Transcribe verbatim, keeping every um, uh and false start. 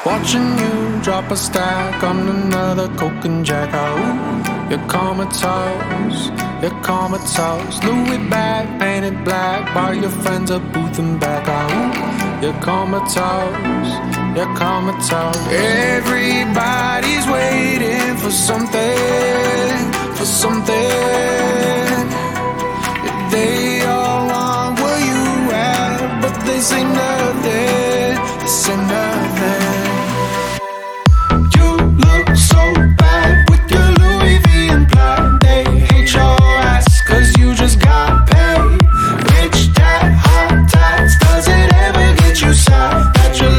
Watching you drop a stack on another coke and jack. Ooh, you're comatose, you're comatose. Louis bag painted black by your friends at Booth and back. Ooh, you're comatose, you're comatose. Everybody's waiting for something, for something. They all want where you at, but they say nothing, they say nothing. So bad with your Louis V and black. They hate your ass cause you just got paid. Rich dad, hot tats, does it ever get you sad that your